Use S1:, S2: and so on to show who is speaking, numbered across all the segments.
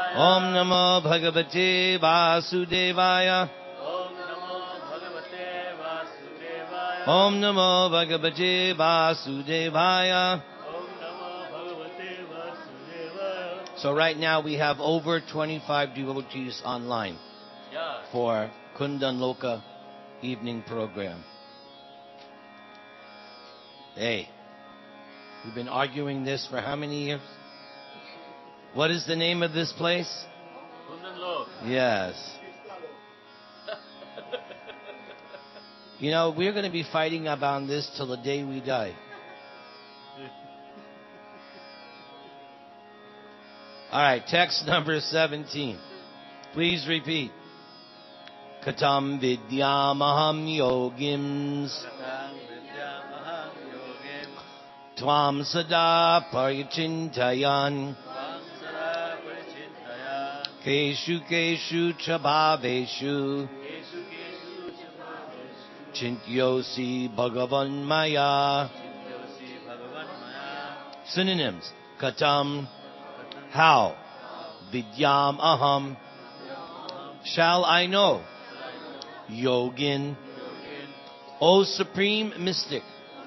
S1: Om Namo Bhagavate Vasudevaya. Om Namo Bhagavate Vasudevaya. So right now we have over 25 devotees online for Kundan Loka evening program. Hey, we've been arguing this for how many years? What is the name of this place? Kundan Loka. Yes. You know, we're going to be fighting about this till the day we die. All right, text number 17. Please repeat. Katam vidyamaham yogims tvam sada parichintayan keshu keshu chabhaveshu chintyosi bhagavan maya. Synonyms. Katam, how? Vidyam aham, shall I know? Yogin, O Supreme Mystic.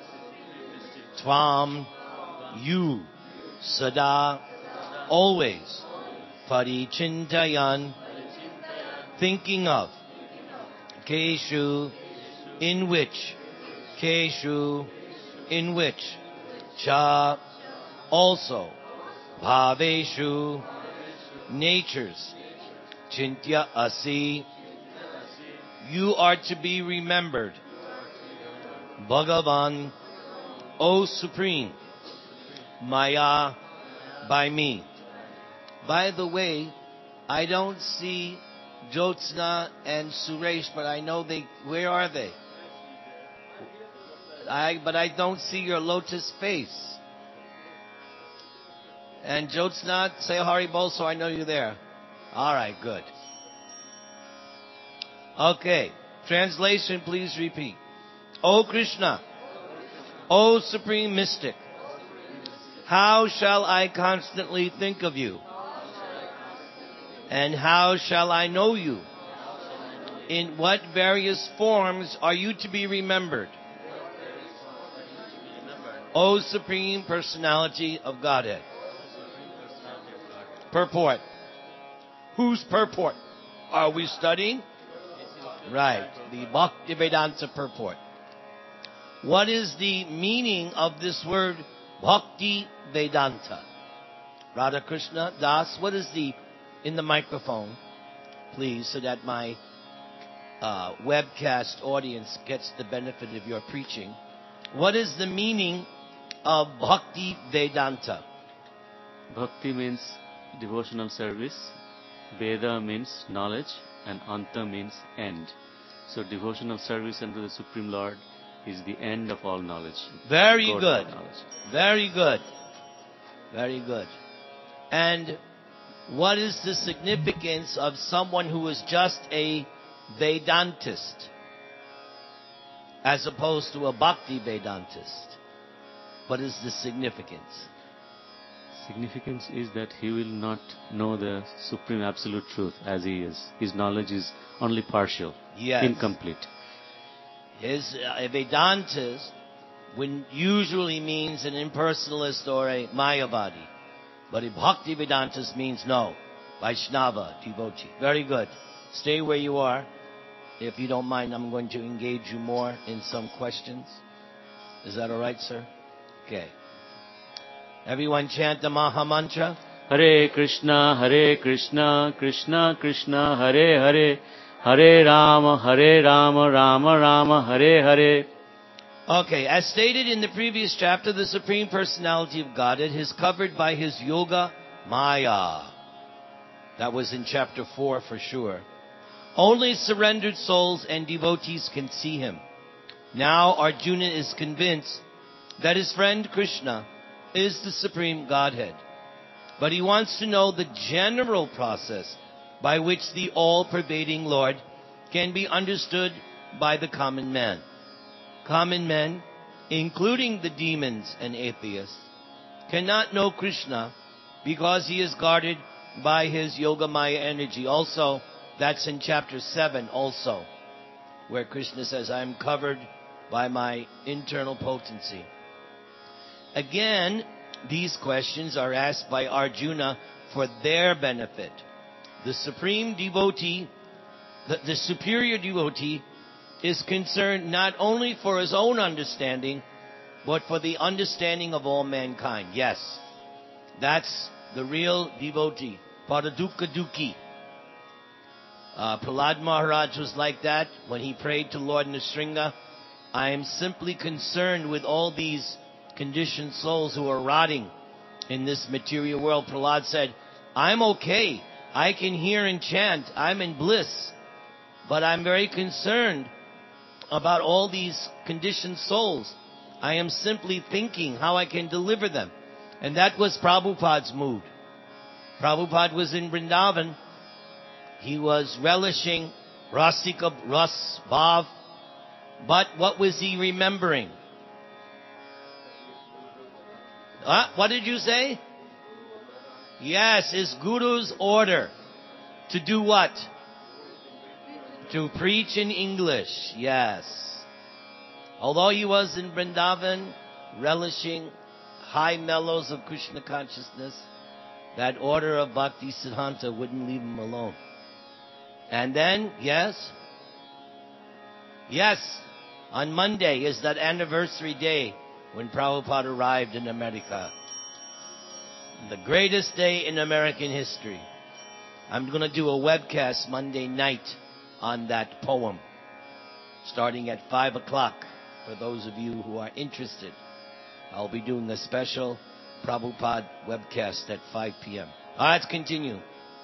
S1: Tvam, you. Sada, always. Parichintayan, thinking of. Keshu, in which. Keshu, in which. Cha, also. Bhaveshu, natures. Chintya asi, you are to be remembered. Bhagavan, O Supreme. Maya, by me. By the way, I don't see Jyotsna and Suresh, but I know where are they? But I don't see your lotus face. And Jyotsna, say Haribol, so I know you're there. All right, good. Okay, translation, please repeat. O Krishna, O Supreme Mystic, how shall I constantly think of you? And how shall I know you? In what various forms are you to be remembered? O Supreme Personality of Godhead. Purport. Whose purport are we studying? Right, the Bhaktivedanta purport. What is the meaning of this word Bhakti Vedanta? Radha Krishna Das, what is in the microphone, please, so that my webcast audience gets the benefit of your preaching. What is the meaning of Bhakti Vedanta?
S2: Bhakti means devotional service, Veda means knowledge, and Anta means end. So devotional service unto the Supreme Lord is the end of all knowledge.
S1: Very good. Very good. Very good. And what is the significance of someone who is just a Vedantist as opposed to a Bhakti Vedantist? What is the significance?
S2: Significance is that he will not know the supreme absolute truth as he is. His knowledge is only partial, incomplete.
S1: A Vedantist usually means an impersonalist or a Mayavadi. But a Bhakti Vedantist means no, Vaishnava, devotee. Very good. Stay where you are. If you don't mind, I'm going to engage you more in some questions. Is that all right, sir? Okay. Everyone chant the Maha Mantra.
S2: Hare Krishna, Krishna Krishna, Hare Hare, Hare Rama, Rama Rama, Hare Hare.
S1: Okay, as stated in the previous chapter, the Supreme Personality of Godhead is covered by his Yoga Maya. That was in chapter 4 for sure. Only surrendered souls and devotees can see him. Now Arjuna is convinced that his friend Krishna is the Supreme Godhead. But he wants to know the general process by which the all-pervading Lord can be understood by the common man. Common men, including the demons and atheists, cannot know Krishna because he is guarded by his Yogamaya energy. Also, that's in chapter 7 also, where Krishna says, I am covered by my internal potency. Again, these questions are asked by Arjuna for their benefit. The supreme devotee, the superior devotee, is concerned not only for his own understanding, but for the understanding of all mankind. Yes, that's the real devotee. Paradukkha Dukhi. Prahlad Maharaj was like that when he prayed to Lord Nrsimha. I am simply concerned with all these conditioned souls who are rotting in this material world. Prahlad said, I'm okay. I can hear and chant. I'm in bliss. But I'm very concerned about all these conditioned souls. I am simply thinking how I can deliver them. And that was Prabhupada's mood. Prabhupada was in Vrindavan. He was relishing Rasika Ras Bhav. But what was he remembering? What did you say? Yes, his guru's order. To do what? To preach in English. Yes. Although he was in Vrindavan, relishing high mellows of Krishna consciousness, that order of Bhakti Siddhanta wouldn't leave him alone. And then, yes, on Monday is that anniversary day when Prabhupada arrived in America. The greatest day in American history. I'm going to do a webcast Monday night on that poem, starting at 5 o'clock. For those of you who are interested, I'll be doing a special Prabhupada webcast at 5 p.m. All right, let's continue.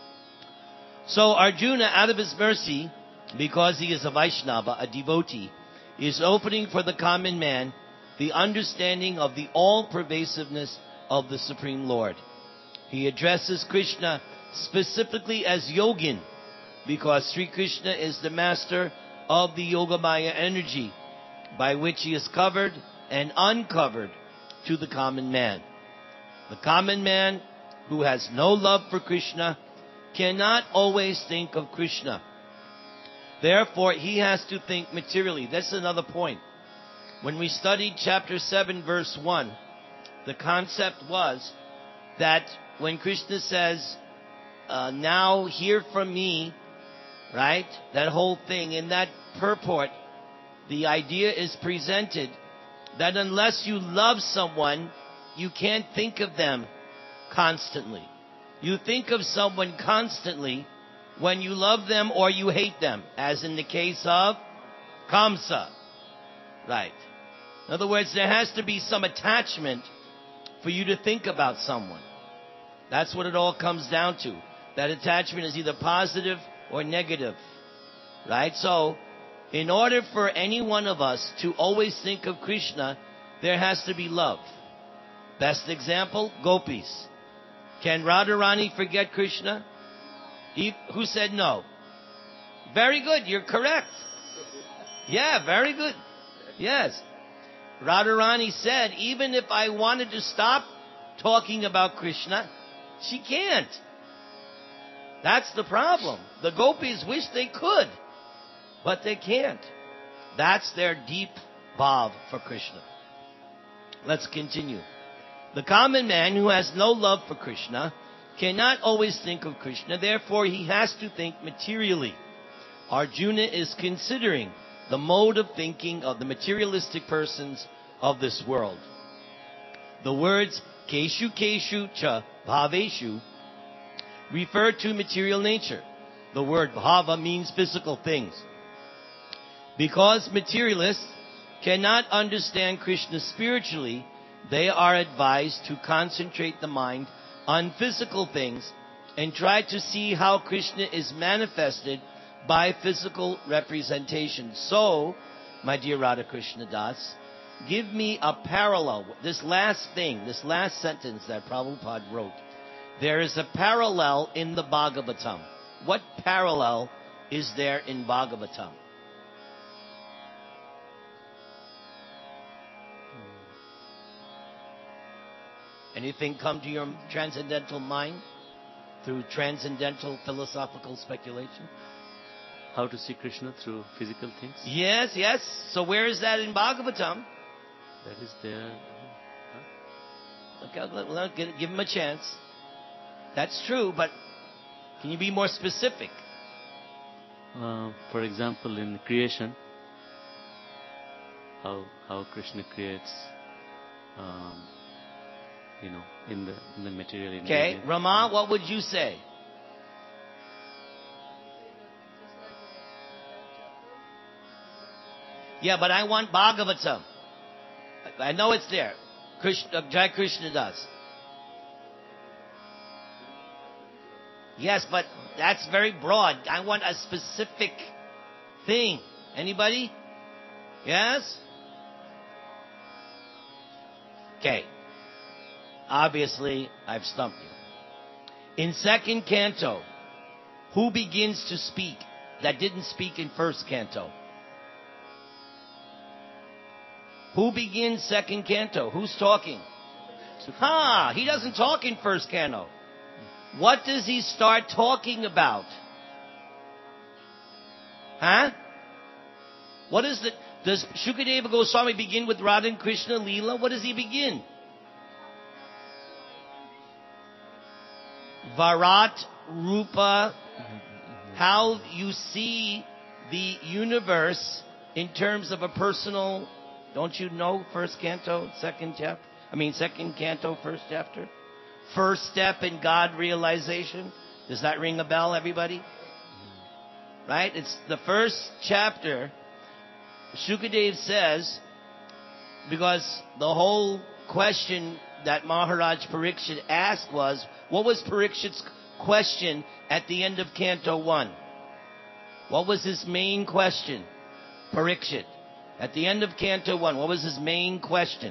S1: So Arjuna, out of his mercy, because he is a Vaishnava, a devotee, is opening for the common man the understanding of the all-pervasiveness of the Supreme Lord. He addresses Krishna specifically as Yogin, because Sri Krishna is the master of the Yogamaya energy, by which he is covered and uncovered to the common man. The common man who has no love for Krishna cannot always think of Krishna. Therefore, he has to think materially. That's another point. When we studied chapter 7, verse 1, the concept was that when Krishna says, now hear from me, right? That whole thing, in that purport, the idea is presented that unless you love someone, you can't think of them constantly. You think of someone constantly when you love them or you hate them, as in the case of Kamsa. Right. In other words, there has to be some attachment for you to think about someone. That's what it all comes down to. That attachment is either positive or negative. Right? So, in order for any one of us to always think of Krishna, there has to be love. Best example, gopis. Can Radharani forget Krishna? Who said no? Very good, you're correct. Yeah, very good. Yes. Radharani said, even if I wanted to stop talking about Krishna, she can't. That's the problem. The gopis wish they could, but they can't. That's their deep bhav for Krishna. Let's continue. The common man who has no love for Krishna cannot always think of Krishna, therefore he has to think materially. Arjuna is considering the mode of thinking of the materialistic persons of this world. The words keshu keshu cha bhaveshu refer to material nature. The word bhava means physical things. Because materialists cannot understand Krishna spiritually, they are advised to concentrate the mind on physical things and try to see how Krishna is manifested by physical representation. So, my dear Radha Krishna Das, give me a parallel. This last sentence that Prabhupada wrote, there is a parallel in the Bhagavatam. What parallel is there in Bhagavatam? Anything come to your transcendental mind? through transcendental philosophical speculation?
S2: How to see Krishna through physical things?
S1: Yes, yes. So where is that in Bhagavatam?
S2: That is there.
S1: Okay, give him a chance. That's true, but can you be more specific?
S2: For example, in creation, how Krishna creates, in the material ingredient.
S1: Okay, Rama, what would you say? Yeah, but I want Bhagavatam. I know it's there. Jai Krishna does. Yes, but that's very broad. I want a specific thing. Anybody? Yes? Okay. Obviously, I've stumped you. In second canto, who begins to speak that didn't speak in first canto? Who begins second canto? Who's talking? He doesn't talk in first canto. What does he start talking about? What is the... Does Shukadeva Goswami begin with Radha and Krishna Leela? What does he begin? Varat Rupa. How you see the universe in terms of a personal... Don't you know first canto, second canto, first chapter? First step in God realization. Does that ring a bell, everybody? Right? It's the first chapter. Shukadev says, because the whole question that Maharaj Parikshit asked was, what was Parikshit's question at the end of Canto 1? What was his main question? Parikshit. At the end of Canto 1, what was his main question?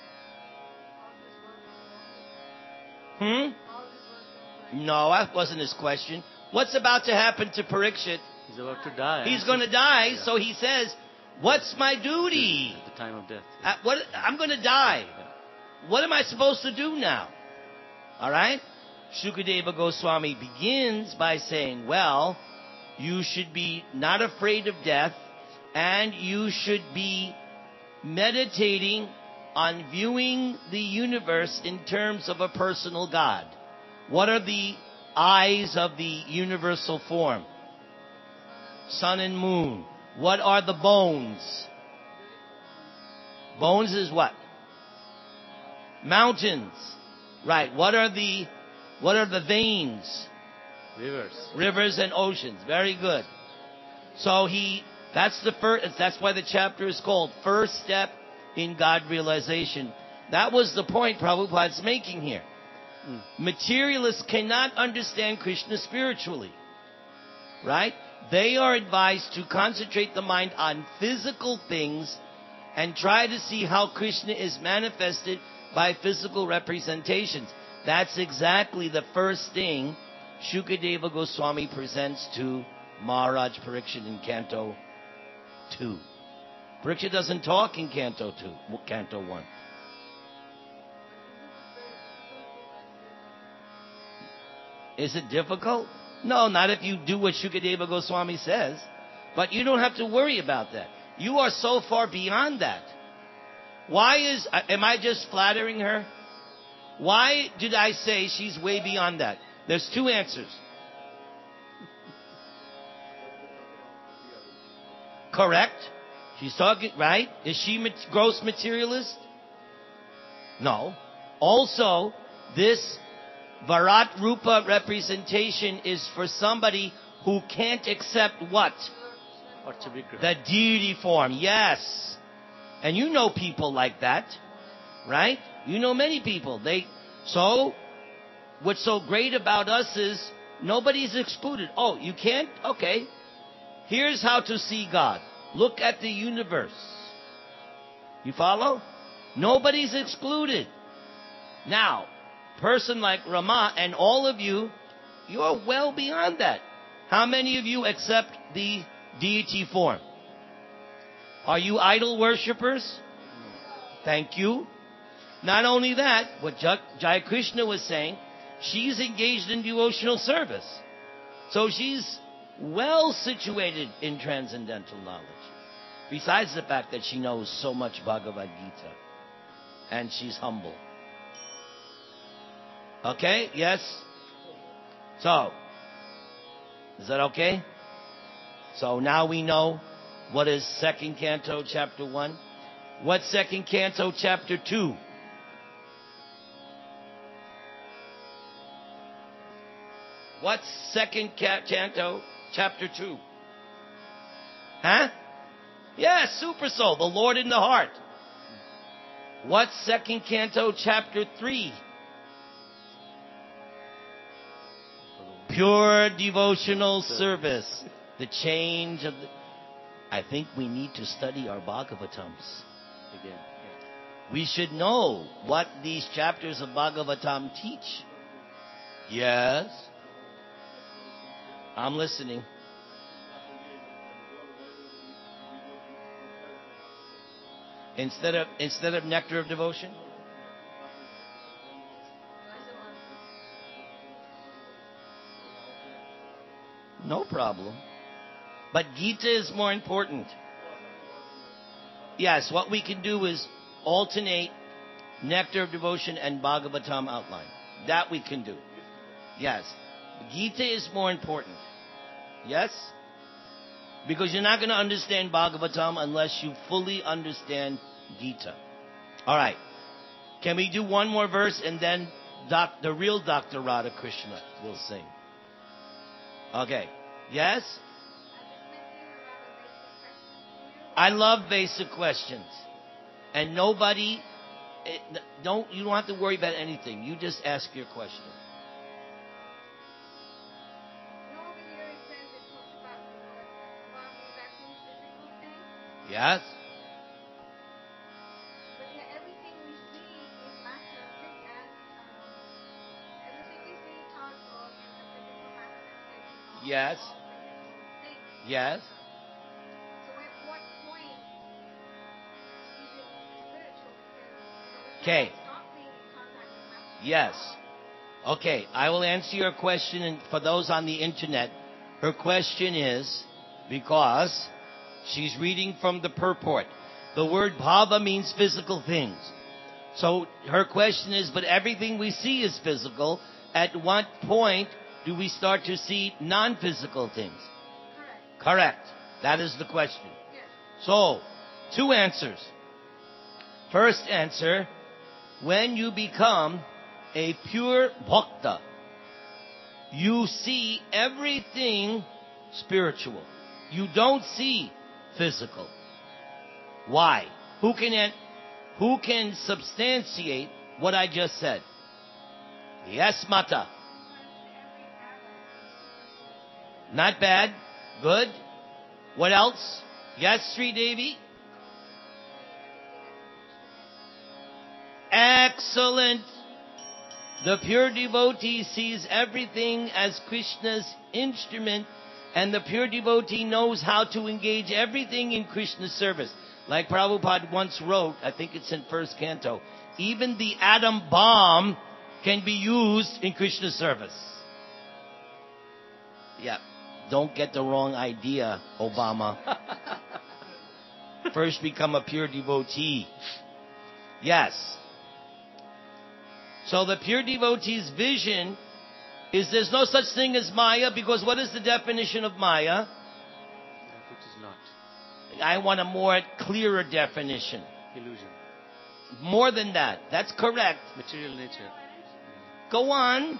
S1: No, that wasn't his question. What's about to happen to Parikshit?
S2: He's about to die.
S1: He's going to die, so he says, what's my duty?
S2: At the time of death.
S1: I'm going to die. What am I supposed to do now? All right? Shukadeva Goswami begins by saying, well, you should be not afraid of death, and you should be meditating on viewing the universe in terms of a personal God. What are the eyes of the universal form? Sun and moon. What are the bones? Bones is what? Mountains. Right. What are the veins? Rivers and oceans. Very good. So that's why the chapter is called First Step in God Realization. That was the point Prabhupada's making here. Materialists cannot understand Krishna spiritually. Right? They are advised to concentrate the mind on physical things and try to see how Krishna is manifested by physical representations. That's exactly the first thing Shukadeva Goswami presents to Maharaj Parikshit in Canto 2. Parikshit doesn't talk in Canto 1. Is it difficult? No, not if you do what Shukadeva Goswami says. But you don't have to worry about that. You are so far beyond that. Am I just flattering her? Why did I say she's way beyond that? There's two answers. Correct. She's talking, right? Is she gross materialist? No. Also, this Varat Rupa representation is for somebody who can't accept what? The deity form. Yes. And you know people like that, right? You know many people. So, what's so great about us is nobody's excluded. Oh, you can't? Okay. Here's how to see God. Look at the universe. You follow? Nobody's excluded. Now, person like Rama and all of you, you're well beyond that. How many of you accept the deity form? Are you idol worshippers? Thank you. Not only that, what Jai Krishna was saying, she's engaged in devotional service. So she's well situated in transcendental knowledge. Besides the fact that she knows so much Bhagavad Gita. And she's humble. Okay? Yes? So, is that okay? So now we know what is 2nd Canto, Chapter 1. What's 2nd Canto, Chapter 2? What's 2nd Canto, Chapter 2? Huh? Yeah, Super Soul, the Lord in the heart. What's 2nd Canto, Chapter 3? Pure devotional service. The change of the... I think we need to study our Bhagavatams.
S2: Again.
S1: We should know what these chapters of Bhagavatam teach. Yes? I'm listening. Instead of nectar of devotion? No problem. But Gita is more important. Yes, what we can do is alternate nectar of devotion and Bhagavatam outline. That we can do. Yes. Gita is more important. Yes? Because you're not going to understand Bhagavatam unless you fully understand Gita. All right. Can we do one more verse and then the real Dr. Radha Krishna will sing? Okay. Yes? I love basic questions. And you don't have to worry about anything. You just ask your question. Yes?
S3: But everything we see is matter, everything we see thought of in the physical manifestation of
S1: Yes.
S3: all physical things.
S1: Yes?
S3: So at what point is it spiritual? Because
S1: Okay.
S3: stop being in contact with master.
S1: Yes. Okay, I will answer your question, and for those on the internet, her question is because she's reading from the purport. The word bhava means physical things. So her question is, but everything we see is physical. At what point do we start to see non-physical things? Correct. That is the question.
S3: Yes.
S1: So, 2 answers. First answer, when you become a pure bhakta, you see everything spiritual. You don't see physical. Why? Who can substantiate what I just said? Yes, Mata. Not bad. Good. What else? Yes, Sri Devi. Excellent. The pure devotee sees everything as Krishna's instrument, and the pure devotee knows how to engage everything in Krishna's service. Like Prabhupada once wrote, I think it's in 1st Canto, even the atom bomb can be used in Krishna's service. Yeah, don't get the wrong idea, Obama. First become a pure devotee. Yes. So the pure devotee's vision is there's no such thing as Maya, because what is the definition of Maya?
S2: That which is not.
S1: I want a more clearer definition.
S2: Illusion.
S1: More than that. That's correct.
S2: Material nature.
S1: Go on.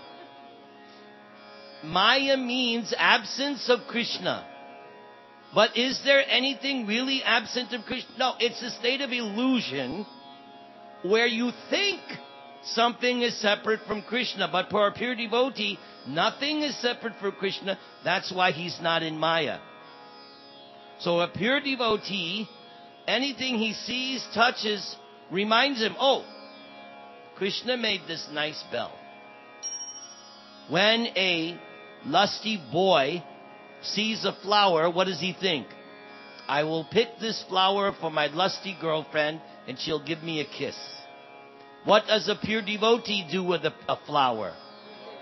S1: Maya means absence of Krishna. But is there anything really absent of Krishna? No, it's a state of illusion where you think something is separate from Krishna. But for a pure devotee, nothing is separate from Krishna. That's why he's not in Maya. So a pure devotee, anything he sees, touches, reminds him, oh, Krishna made this nice bell. When a lusty boy sees a flower, what does he think? I will pick this flower for my lusty girlfriend and she'll give me a kiss. What does a pure devotee do with a flower?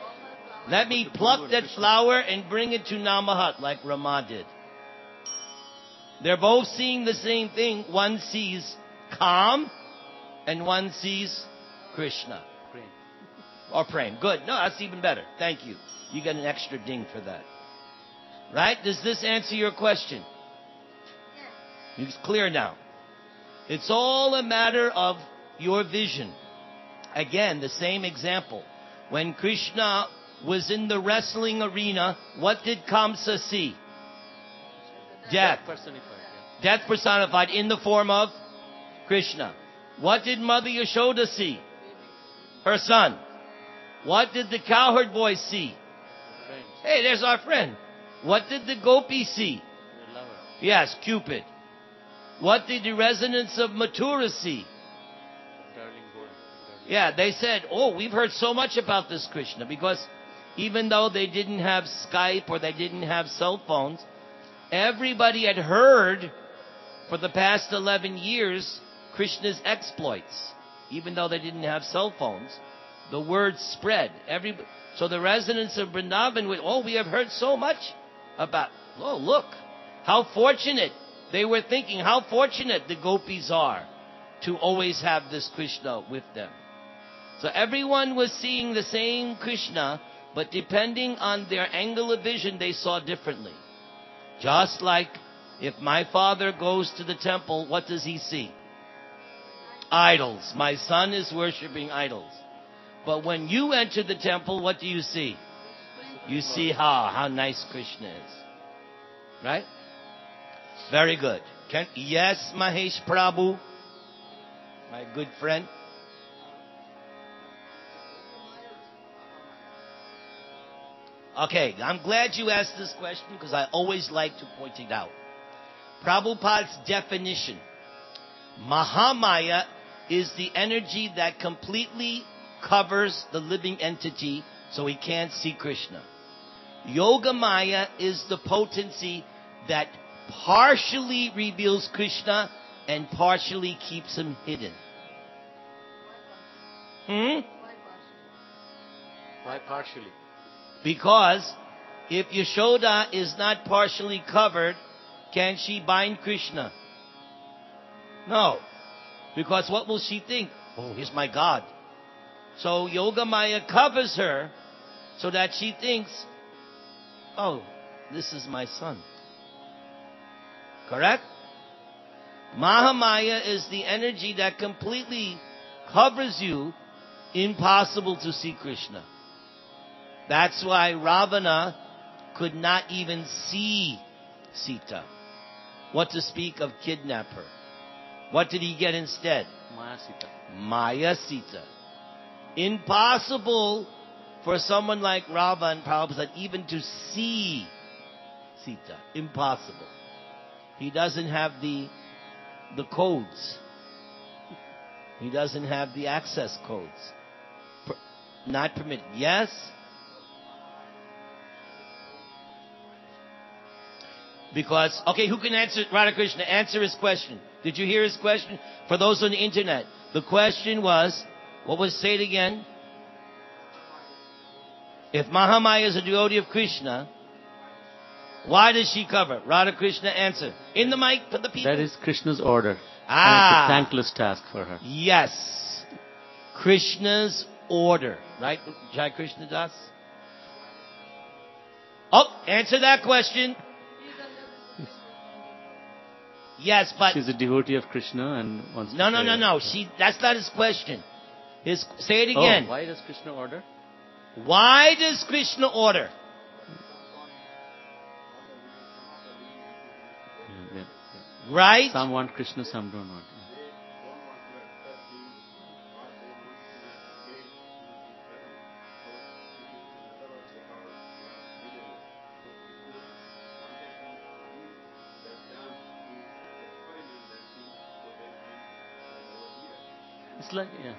S1: Let me pluck that flower and bring it to Namahat like Rama did. They're both seeing the same thing. One sees Kam and one sees Krishna.
S2: Prem.
S1: Or Prem. Good. No, that's even better. Thank you. You get an extra ding for that. Right? Does this answer your question?
S3: Yes.
S1: It's clear now. It's all a matter of your vision. Again, the same example. When Krishna was in the wrestling arena, what did Kamsa see? Death.
S2: Personified.
S1: Death personified in the form of Krishna. What did Mother Yashoda see? Her son. What did the cowherd boy see?
S2: Friends.
S1: Hey, there's our friend. What did the gopi see?
S2: Your lover.
S1: Yes, Cupid. What did the residents of Mathura see?
S2: Darling boy.
S1: Yeah, they said, oh, we've heard so much about this Krishna, because even though they didn't have Skype or they didn't have cell phones, everybody had heard for the past 11 years Krishna's exploits. Even though they didn't have cell phones, the word spread. So the residents of Vrindavan went, oh, we have heard so much about, oh, look, how fortunate. They were thinking how fortunate the gopis are to always have this Krishna with them. So everyone was seeing the same Krishna, but depending on their angle of vision, they saw differently. Just like if my father goes to the temple, what does he see? Idols. My son is worshiping idols. But when you enter the temple, what do you see? You see how nice Krishna is. Right? Very good. Yes, Mahesh Prabhu, my good friend. Okay, I'm glad you asked this question because I always like to point it out. Prabhupada's definition. Mahamaya is the energy that completely covers the living entity so he can't see Krishna. Yogamaya is the potency that partially reveals Krishna and partially keeps him hidden.
S2: Why partially?
S1: Because if Yashoda is not partially covered, can she bind Krishna? No. Because what will she think? Oh, he's my God. So Yogamaya covers her so that she thinks, oh, this is my son. Correct? Mahamaya is the energy that completely covers you, impossible to see Krishna. That's why Ravana could not even see Sita. What to speak of kidnap her? What did he get instead?
S2: Maya Sita.
S1: Maya Sita. Impossible for someone like Ravan, Prabhupada, even to see Sita. Impossible. He doesn't have the codes. He doesn't have the access codes. Not permitted. Yes? Because, okay, who can answer, Radhakrishna, answer his question. Did you hear his question? For those on the internet, the question was, say it again? If Mahamaya is a devotee of Krishna, why does she cover? Radhakrishna, answer. In the mic for the people.
S2: That is Krishna's order.
S1: Ah.
S2: And it's a thankless task for her.
S1: Yes. Krishna's order. Right, Jai Krishna Das? Oh, answer that question. Yes, but...
S2: She's a devotee of Krishna and wants to
S1: No. That's not his question. Say it again.
S2: Oh, why does Krishna order?
S1: Why does Krishna order?
S2: Yeah.
S1: Right?
S2: Some want Krishna, some don't want. It's like, yeah.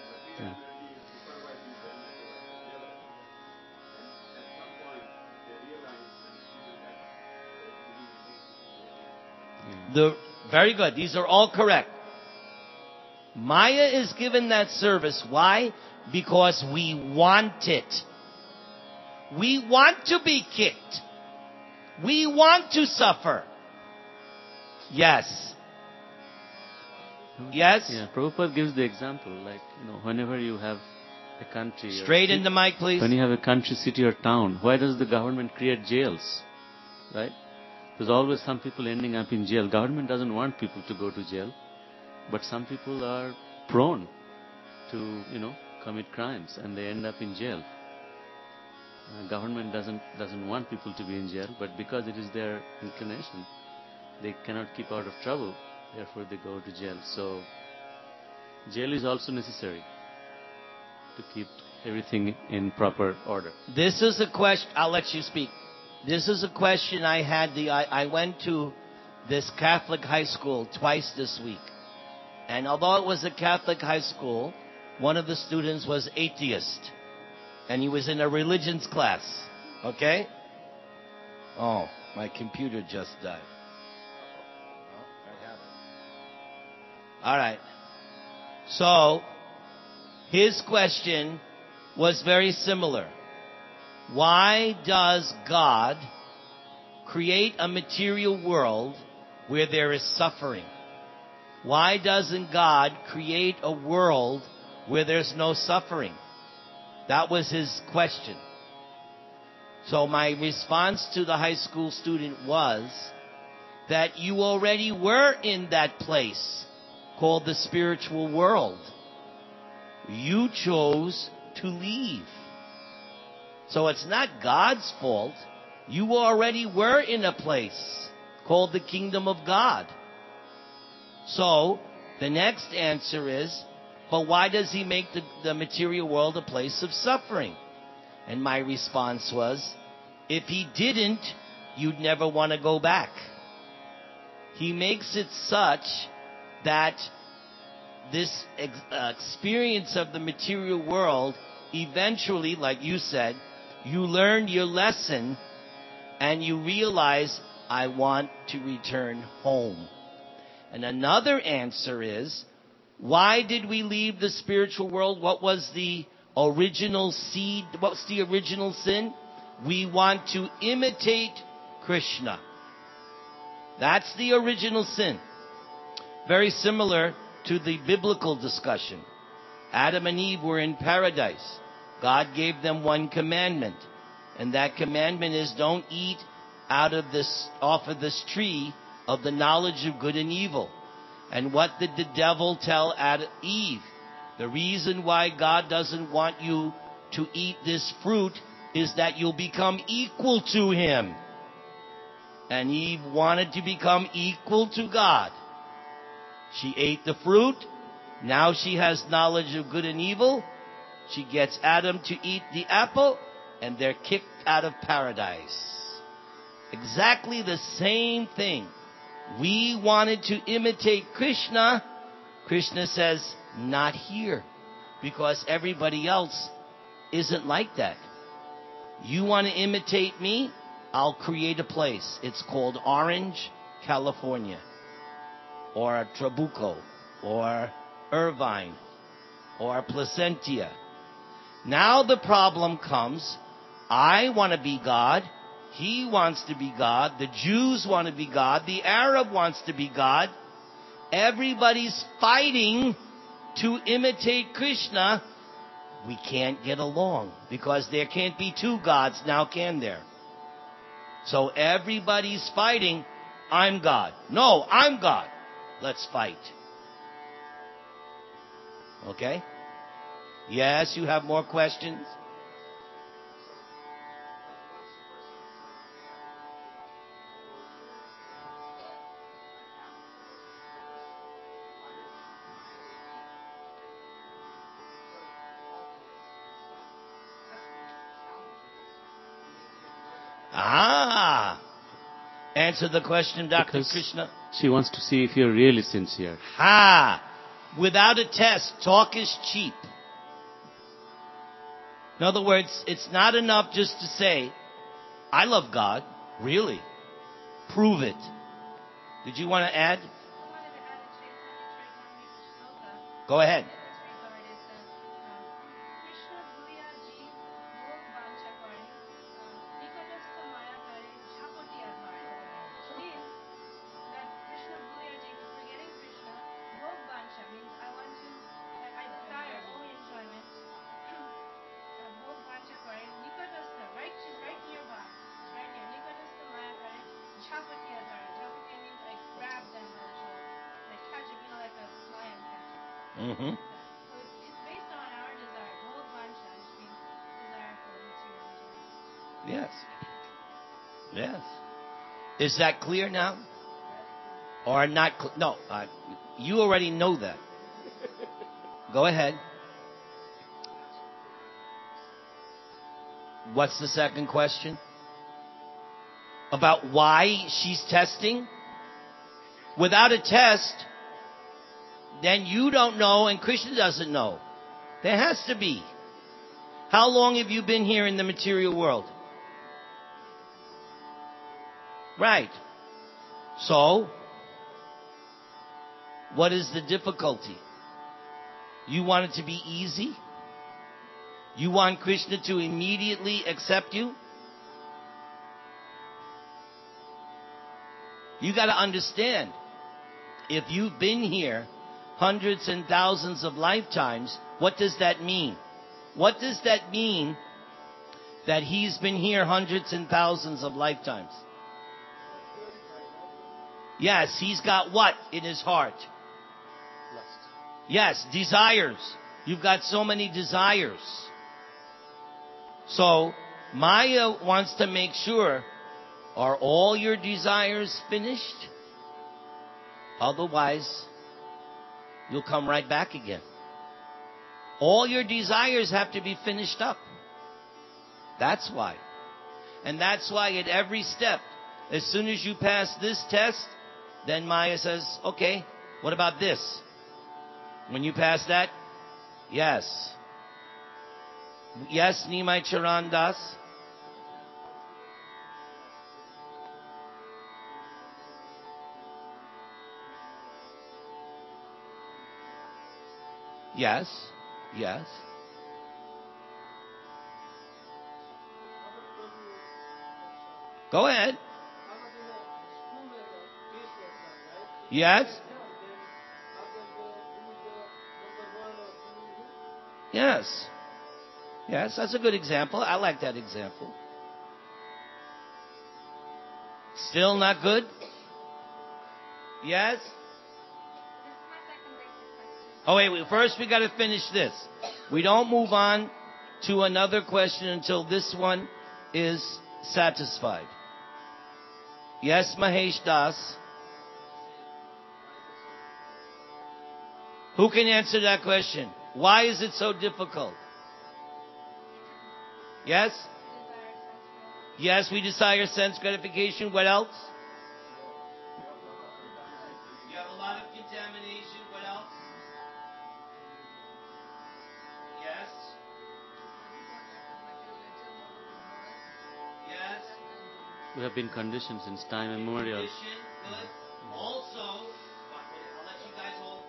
S1: Very good. These are all correct. Maya is given that service. Why? Because we want it. We want to be kicked. We want to suffer. Yes. Yes?
S2: Yeah, Prabhupada gives the example, like, whenever you have a country...
S1: Straight in the mic, please.
S2: When you have a country, city or town, why does the government create jails? Right? There's always some people ending up in jail. Government doesn't want people to go to jail, but some people are prone to, commit crimes and they end up in jail. Government doesn't want people to be in jail, but because it is their inclination, they cannot keep out of trouble. Therefore, they go to jail. So, jail is also necessary to keep everything in proper order.
S1: This is a question. I'll let you speak. This is a question I had. I went to this Catholic high school twice this week. And although it was a Catholic high school, one of the students was atheist. And he was in a religions class. Okay? Oh, my computer just died. All right. So, his question was very similar. Why does God create a material world where there is suffering? Why doesn't God create a world where there's no suffering? That was his question. So my response to the high school student was that you already were in that place called the spiritual world. You chose to leave. So it's not God's fault. You already were in a place called the kingdom of God. So the next answer is, but why does he make the material world a place of suffering? And my response was, if he didn't, you'd never want to go back. He makes it such that this experience of the material world, eventually, like you said, you learned your lesson and you realize, I want to return home. And another answer is, why did we leave the spiritual world? What was the original seed? What's the original sin? We want to imitate Krishna. That's the original sin. Very similar to the biblical discussion. Adam and Eve were in paradise. God gave them one commandment. And that commandment is, don't eat off of this tree of the knowledge of good and evil. And what did the devil tell Eve? The reason why God doesn't want you to eat this fruit is that you'll become equal to him. And Eve wanted to become equal to God. She ate the fruit. Now she has knowledge of good and evil. She gets Adam to eat the apple, and they're kicked out of paradise. Exactly the same thing. We wanted to imitate Krishna. Krishna says, not here. Because everybody else isn't like that. You want to imitate me? I'll create a place. It's called Orange, California. Or Trabuco. Or Irvine. Or Placentia. Now the problem comes. I want to be God. He wants to be God. The Jews want to be God. The Arab wants to be God. Everybody's fighting to imitate Krishna. We can't get along because there can't be two gods now, can there? So everybody's fighting. I'm God. No, I'm God. Let's fight. Okay? Yes, you have more questions? Answer the question, Dr.
S2: Because
S1: Krishna.
S2: She wants to see if you're really sincere.
S1: Without a test, talk is cheap. In other words, it's not enough just to say, I love God. Really? Prove it. Did you want to add?
S3: I wanted to add a Chaitanya Charitamrita shloka.
S1: Go ahead.
S3: In this regard, it says, Krishna Bhuya Jeev Bhog Vancha Kare,
S1: Mm-hmm.
S3: So it's based on our desire. Bodhvansha means desire for material enjoyment.
S1: Yes. Yes. Is that clear now? Or not? No. You already know that. Go ahead. What's the second question? About why she's testing? Without a test, then you don't know and Krishna doesn't know. There has to be. How long have you been here in the material world? Right. So, what is the difficulty? You want it to be easy? You want Krishna to immediately accept you? You got to understand, if you've been here hundreds and thousands of lifetimes, what does that mean? What does that mean that he's been here hundreds and thousands of lifetimes? Yes, he's got what in his heart?
S2: Lust.
S1: Yes, desires. You've got so many desires. So, Maya wants to make sure, are all your desires finished? Otherwise, you'll come right back again. All your desires have to be finished up. That's why. And that's why at every step, as soon as you pass this test, then Maya says, okay, what about this? When you pass that, yes. Yes, Nimai Charan Das? Yes, yes. Go ahead. Yes? Yes. Yes, that's a good example. I like that example. Still not good? Yes?
S3: This is my second basic question.
S1: Oh, wait. First, we got to finish this. We don't move on to another question until this one is satisfied. Yes, Mahesh Das? Who can answer that question? Why is it so difficult? Yes?
S3: Desire sense gratification.
S1: Yes, we desire sense gratification. What else? You have a lot of contamination. What else? Yes? Yes?
S2: We have been conditioned since time immemorial.
S1: Condition, good. Also, I'll let you guys all.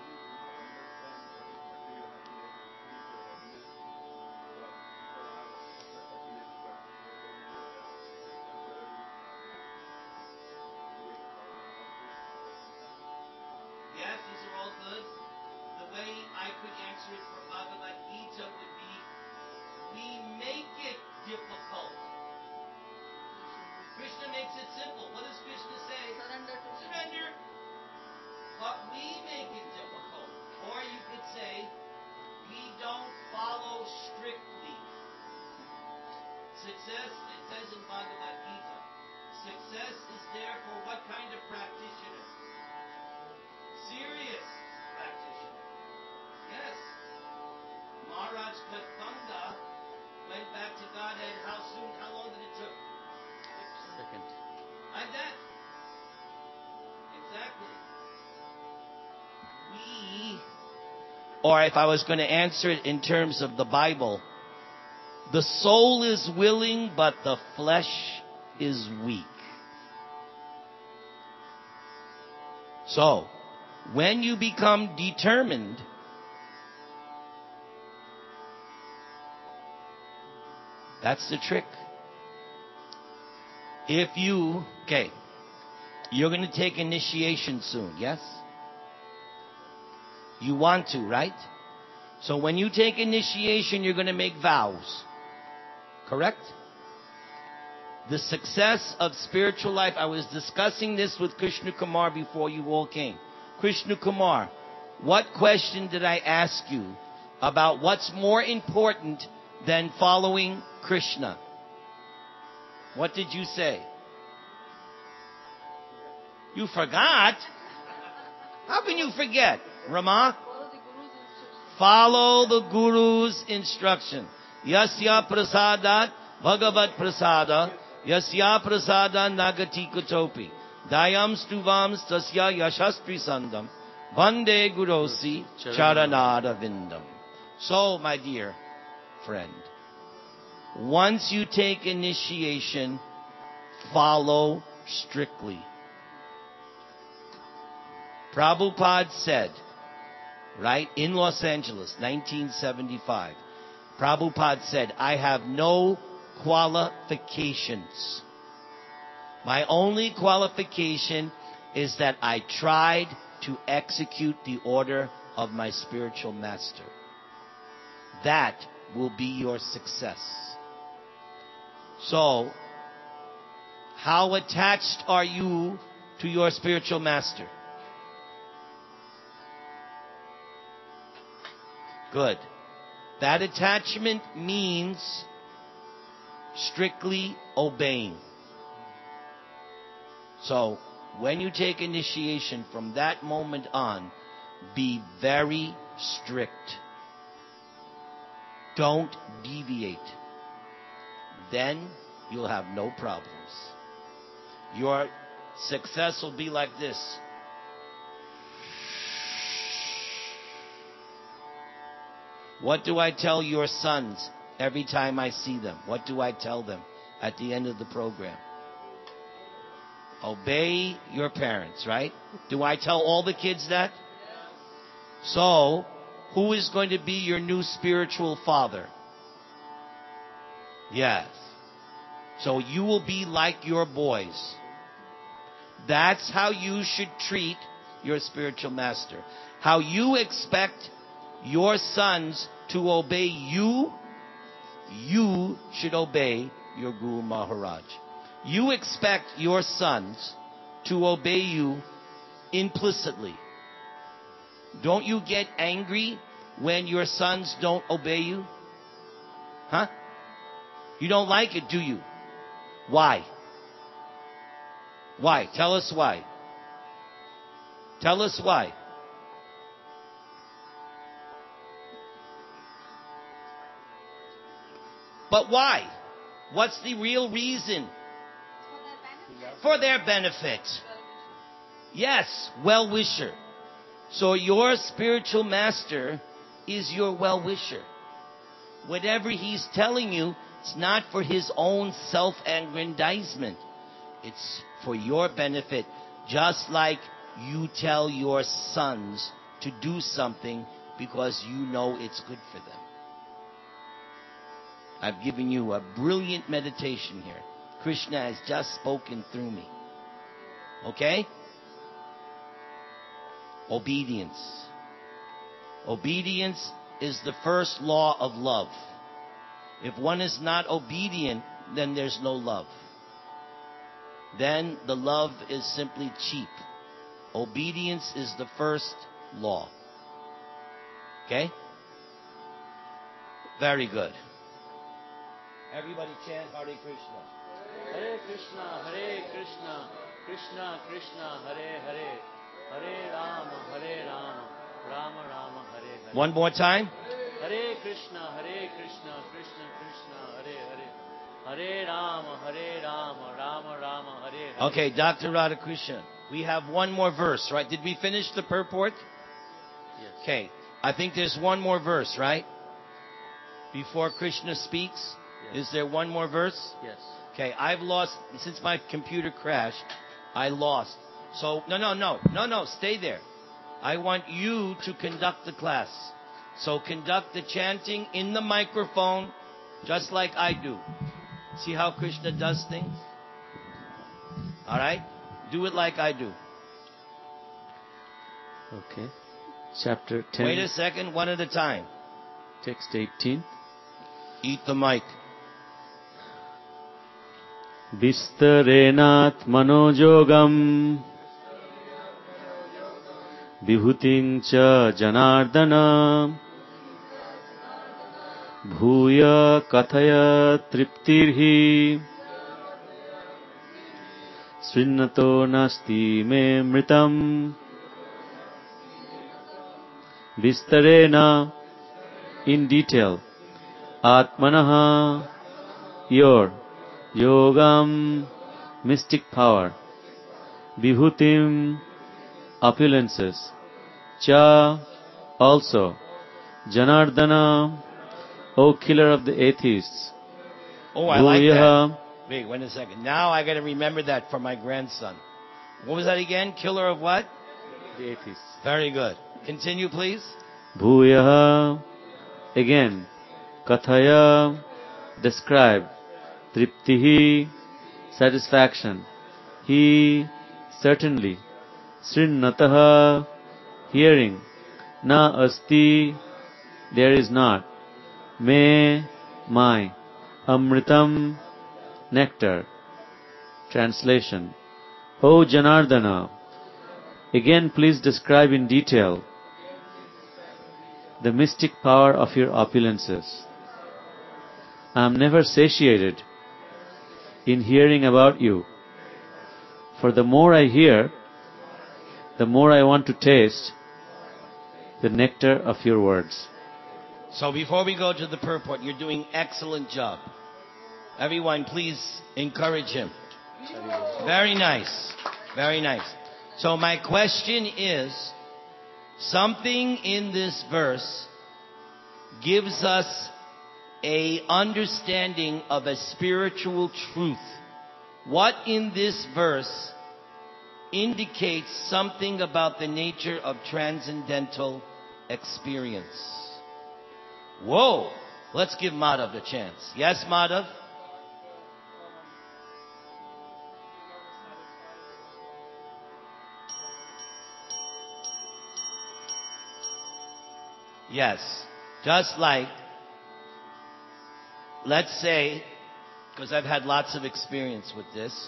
S1: Yes, these are all good. The way I could answer it for Bhagavad Gita would be, we make it difficult. Krishna makes it simple. What does Krishna say?
S3: Surrender to
S1: Surrender. But we make it difficult. Or you could say, we don't follow strictly. Success, it says in Bhagavad Gita, success is there for what kind of practitioner? Serious practitioner. Yes. Maharaj Katpanga went back to God, and how soon, how long did it took?
S2: Second.
S1: Like that. Exactly. Or if I was going to answer it in terms of the Bible, the soul is willing, but the flesh is weak. So, when you become determined, that's the trick. If you, you're going to take initiation soon, yes? You want to, right? So when you take initiation, you're going to make vows. Correct? The success of spiritual life, I was discussing this with Krishna Kumar before you all came. Krishna Kumar, What question did I ask you about what's more important than following Krishna? What did you say? You forgot? How can you forget, Rama? Follow the Guru's instruction. Yasya prasadat bhagavat prasada yasya prasada nagati kutopi dayam stuvam tasya yashastri sandam vande gurosi charanada vindam. So, my dear friend, once you take initiation, follow strictly. Prabhupada said, right, in Los Angeles, 1975, Prabhupada said, I have no qualifications. My only qualification is that I tried to execute the order of my spiritual master. That will be your success. So, how attached are you to your spiritual master? Good. That attachment means strictly obeying. So, when you take initiation from that moment on, be very strict. Don't deviate. Then you'll have no problems. Your success will be like this. What do I tell your sons every time I see them? What do I tell them at the end of the program? Obey your parents, right? Do I tell all the kids that? So, who is going to be your new spiritual father? Yes. So you will be like your boys. That's how you should treat your spiritual master. How you expect your sons to obey you, you should obey your Guru Maharaj. You expect your sons to obey you implicitly. Don't you get angry when your sons don't obey you? Huh? You don't like it, do you? Why? Why? Tell us why. Tell us why. But why? What's the real reason? For their benefit. Yes, well-wisher. So your spiritual master is your well-wisher. Whatever he's telling you, it's not for his own self-aggrandizement. It's for your benefit. Just like you tell your sons to do something because you know it's good for them. I've given you a brilliant meditation here. Krishna has just spoken through me. Okay? Obedience. Obedience is the first law of love. If one is not obedient, then there's no love. Then the love is simply cheap. Obedience is the first law. Okay? Very good. Everybody chant Hare Krishna.
S2: Hare Krishna, Hare Krishna, Krishna Krishna, Hare Hare, Hare Rama, Rama Rama, Hare Hare.
S1: One more time.
S2: Hare Krishna, Krishna Krishna, Hare Hare, Hare Rama, Rama Rama, Hare Hare.
S1: Okay, Dr. Radhakrishnan, we have one more verse, right? Did we finish the purport?
S2: Yes.
S1: Okay, I think there's one more verse, right? Before Krishna speaks?
S2: Yes.
S1: Is there one more verse?
S2: Yes.
S1: Okay, I've lost, since my computer crashed, I lost. So, no, stay there. I want you to conduct the class. So conduct the chanting in the microphone, just like I do. See how Krishna does things? Alright? Do it like I do.
S2: Okay. Chapter 10.
S1: Wait a second, one at a time.
S2: Text 18.
S1: Eat the mic. Vistarenat
S2: manojogam Vibhutin cha Janardana Bhuya Kathaya Triptirhi Srinnato Nasti Me Mritam Vistarena, in detail. Atmanaha, your yogam, mystic power. Vibhutim, opulences. Cha, also. Janardana, O killer of the atheists.
S1: Oh, I like
S2: Bhuyaha,
S1: that. Wait a second. Now I got to remember that for my grandson. What was that again? Killer of what?
S2: the atheists.
S1: Very good. Continue, please.
S2: Bhuyaha, again. Kathaya, describe. Triptihi, satisfaction. He, certainly. Srinnataha, hearing. Na asti, there is not. Me, my. Amritam, nectar. Translation. O Janardana, again please describe in detail the mystic power of your opulences. I am never satiated in hearing about you. For the more I hear, the more I want to taste the nectar of your words.
S1: So before we go to the purport, you're doing excellent job. Everyone, please encourage him. Very nice. Very nice. So my question is, something in this verse gives us a understanding of a spiritual truth. What in this verse indicates something about the nature of transcendental experience? Whoa! Let's give Madhav a chance. Yes, Madhav? Yes. Just like, let's say, because I've had lots of experience with this,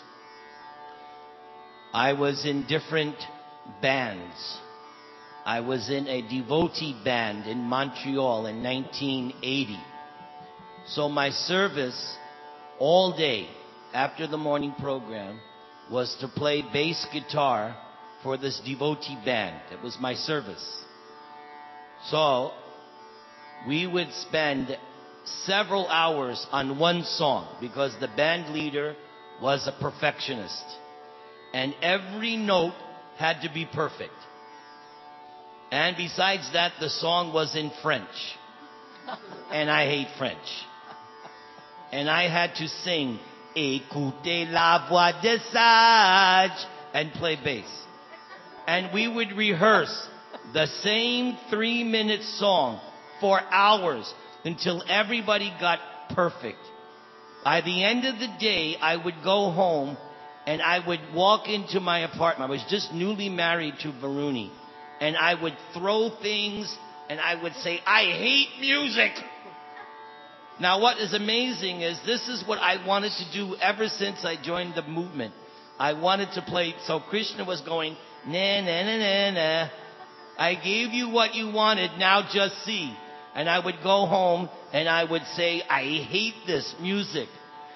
S1: I was in different bands. I was in a devotee band in Montreal in 1980. So my service all day after the morning program was to play bass guitar for this devotee band. It was my service. So we would spend several hours on one song because the band leader was a perfectionist. And every note had to be perfect. And besides that, the song was in French. And I hate French. And I had to sing, Écoutez la voix des sages, and play bass. And we would rehearse the same 3-minute song for hours until everybody got perfect. By the end of the day, I would go home and I would walk into my apartment. I was just newly married to Varuni. And I would throw things and I would say, I hate music. Now what is amazing is this is what I wanted to do ever since I joined the movement. I wanted to play, so Krishna was going, na na na na na. I gave you what you wanted, now just see. And I would go home and I would say, I hate this music.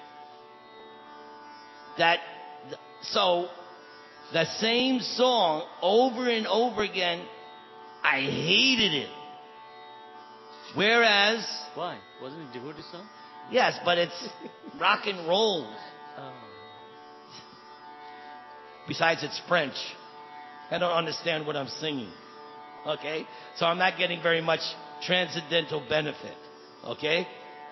S1: So the same song over and over again, I hated it. Whereas,
S2: Why? Wasn't it devotee song?
S1: yes, but it's rock and roll. Besides, it's French. I don't understand what I'm singing. Okay? So I'm not getting very much transcendental benefit. Okay?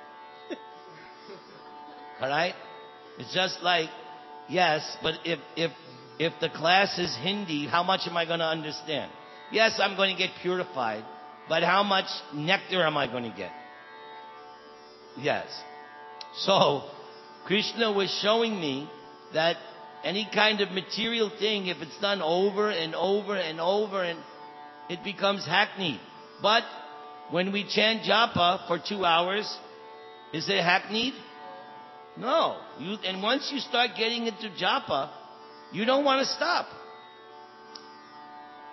S1: Alright? It's just like, yes, but if the class is Hindi, how much am I going to understand? Yes, I'm going to get purified, but how much nectar am I going to get? Yes. So, Krishna was showing me that any kind of material thing, if it's done over and over and over, and it becomes hackneyed. But when we chant japa for 2 hours, is it hackneyed? No. And once you start getting into japa, you don't want to stop.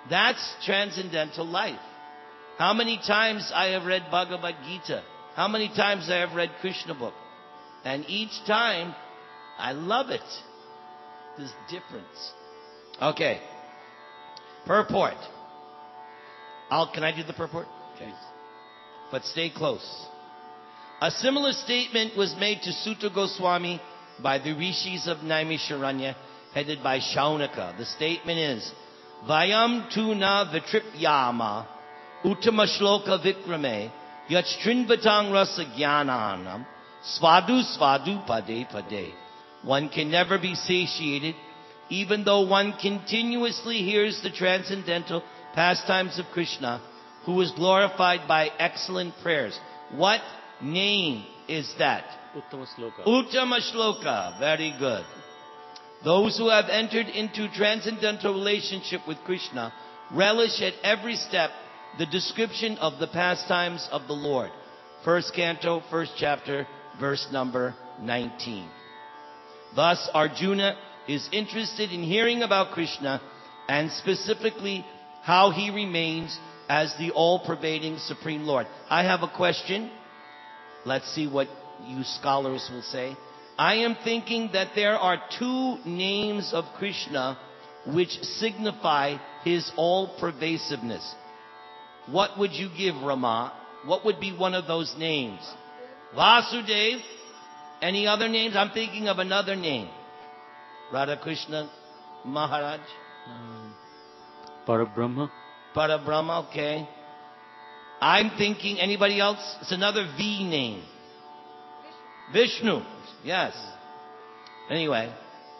S1: That's transcendental life. How many times I have read Bhagavad Gita? How many times I have read Krishna book? And each time, I love it. There's difference. Okay. Purport. Can I do the purport? Okay. But stay close. A similar statement was made to Sutta Goswami by the rishis of Naimisharanya, headed by Shaunaka. The statement is, Vayam tuna vitripyama uttama shloka vikrame yachtrinvatang rasa jnananam svadu svadu pade pade. One can never be satiated, even though one continuously hears the transcendental pastimes of Krishna, who is glorified by excellent prayers. What name is that?
S2: Uttama Sloka.
S1: Uttama Shloka. Very good. Those who have entered into transcendental relationship with Krishna relish at every step the description of the pastimes of the Lord. First canto, first chapter, verse number 19. Thus, Arjuna is interested in hearing about Krishna and specifically how he remains as the all-pervading Supreme Lord. I have a question. Let's see what you scholars will say. I am thinking that there are two names of Krishna which signify his all-pervasiveness. What would you give, Rama? What would be one of those names? Vasudev. Any other names? I'm thinking of another name. Radha Krishna Maharaj.
S2: Parabrahma.
S1: Parabrahma, okay. I'm thinking, anybody else? It's another V name. Vishnu. Yes. Anyway.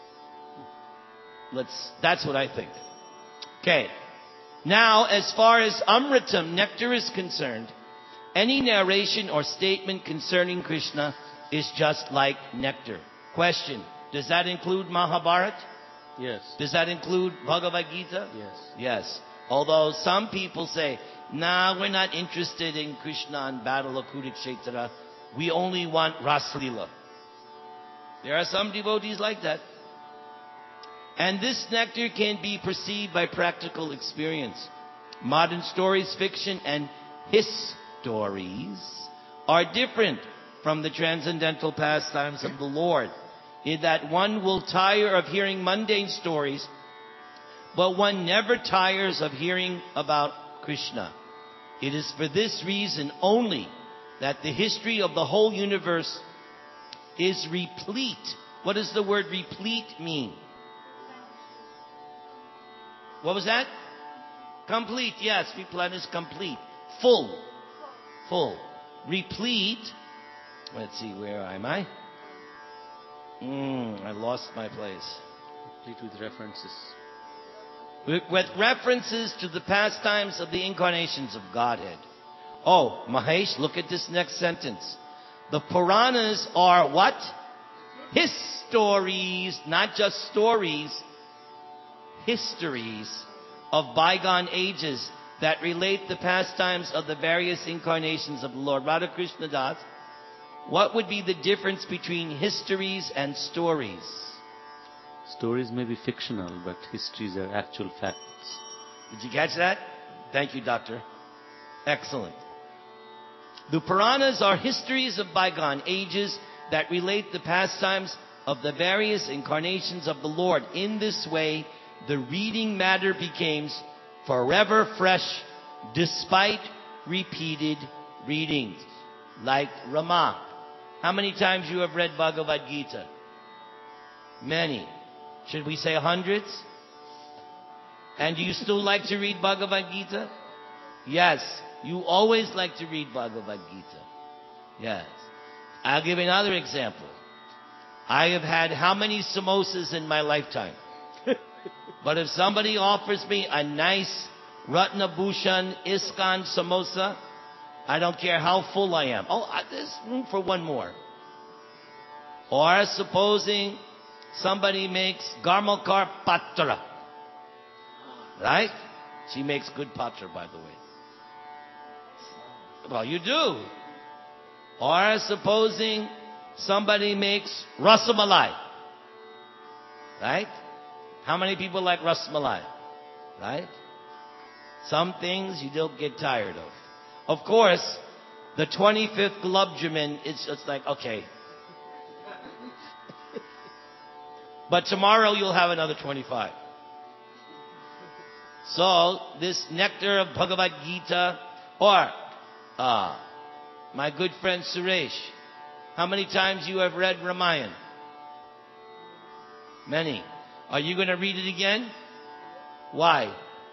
S1: That's what I think. Okay. Now, as far as Amritam, nectar, is concerned, any narration or statement concerning Krishna is just like nectar. Question. Does that include Mahabharata?
S2: Yes.
S1: Does that include Bhagavad Gita?
S2: Yes.
S1: Yes. Although some people say, nah, we're not interested in Krishna and Battle of Kurukshetra. We only want Raslila. There are some devotees like that. And this nectar can be perceived by practical experience. Modern stories, fiction, and histories are different from the transcendental pastimes of the Lord, in that one will tire of hearing mundane stories, but one never tires of hearing about Krishna. It is for this reason only that the history of the whole universe is replete. What does the word replete mean? What was that? Complete, yes. Replete is complete. Full. Full. Replete. Let's see, where am I? I lost my place.
S2: Complete with references.
S1: With references to the pastimes of the incarnations of Godhead. Oh, Mahesh, look at this next sentence. The Puranas are what? Histories, not just stories. Histories of bygone ages that relate the pastimes of the various incarnations of the Lord. Radha Krishna Das, what would be the difference between histories and stories?
S2: Stories may be fictional, but histories are actual facts.
S1: Did you catch that? Thank you, Doctor. Excellent. The Puranas are histories of bygone ages that relate the pastimes of the various incarnations of the Lord. In this way, the reading matter becomes forever fresh despite repeated readings. Like Rama. How many times you have read Bhagavad Gita? Many. Should we say hundreds? And do you still like to read Bhagavad Gita? Yes. You always like to read Bhagavad Gita. Yes. I'll give another example. I have had how many samosas in my lifetime? But if somebody offers me a nice Ratnabhushan Iskan samosa, I don't care how full I am. Oh, there's room for one more. Or supposing somebody makes Garmalkar Patra. Right? She makes good patra, by the way. Well, you do. Or supposing somebody makes Rasamalai. Right? How many people like Rasamalai? Right? Some things you don't get tired of. Of course, the 25th Gulabjaman, it's just like, okay. But tomorrow you'll have another 25. So, this nectar of Bhagavad Gita, or my good friend Suresh, how many times you have read Ramayana? Many. Are you going to read it again? Why?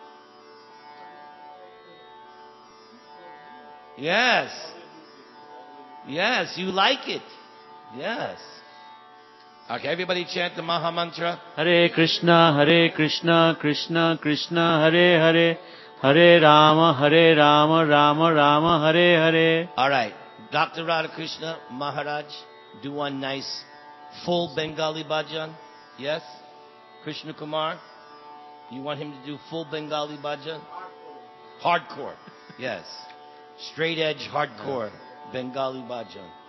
S1: Yes. Yes, you like it. Yes. Okay, everybody chant the Maha Mantra.
S2: Hare Krishna, Krishna Krishna, Hare Hare, Hare Rama, Rama Rama, Hare Hare.
S1: All right. Dr. Radhakrishna Maharaj, do one nice full Bengali bhajan. Yes? Krishna Kumar, you want him to do full Bengali bhajan? Hardcore. Yes. Straight edge, hardcore Bengali bhajan.